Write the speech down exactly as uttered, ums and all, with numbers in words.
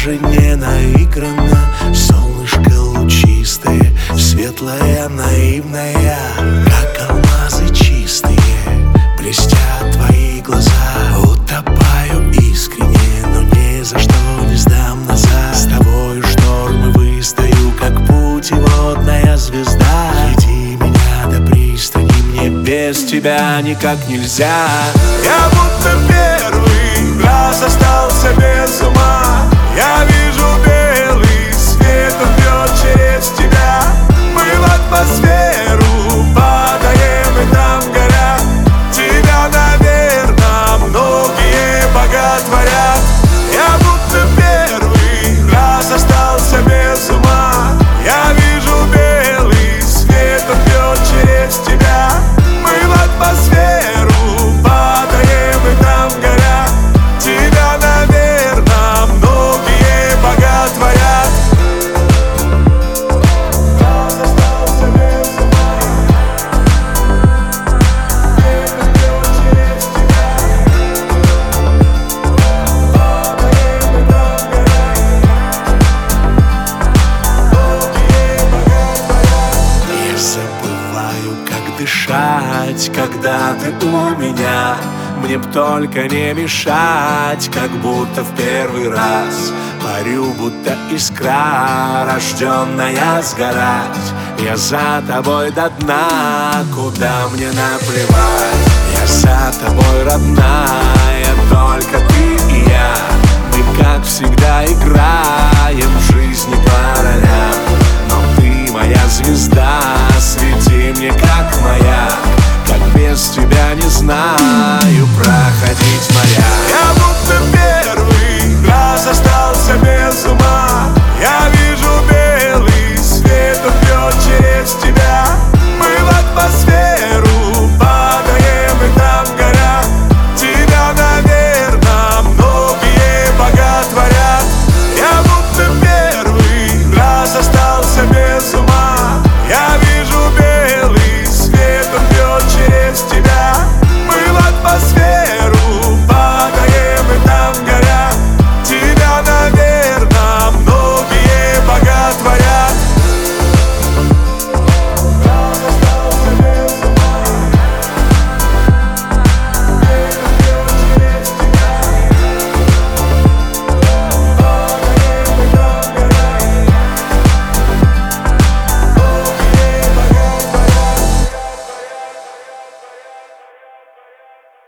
даже не наигранно. Солнышко лучистое, светлое, наивное, как алмазы чистые, блестят твои глаза. Утопаю искренне, но ни за что не сдам назад. С тобою штормы выстою, как путеводная звезда. Веди меня до пристани, мне без тебя никак нельзя. Я будто первый раз остался без ума. Я вижу белый свет, он бьет через тебя. Мы в атмосферу падаем, и там горят. Тебя, наверное, многие боготворят. Я будто первый раз остался без ума. Я вижу белый свет, он бьет через тебя. Мы в атмосферу падаем, и там горят. Тебя, наверное, многие боготворят. Раз остался без ума. Свет, он бьет через тебя. Падаем, и там горят. Многие боготворят. Я забываю, как дышать, когда ты у меня. Мне б только не мешать, как будто в первый раз. Парю, будто искра, рожденная сгорать. Я за тобой до дна, куда мне наплевать. Я за тобой, родная, только ты и я. Мы, как всегда, играем.